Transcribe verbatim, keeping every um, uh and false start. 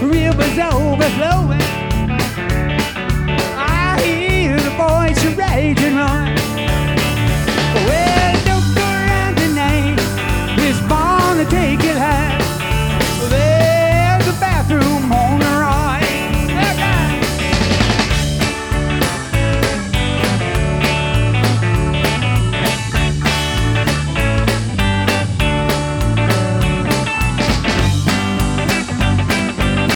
rivers overflowing. I hear the voice of raging on.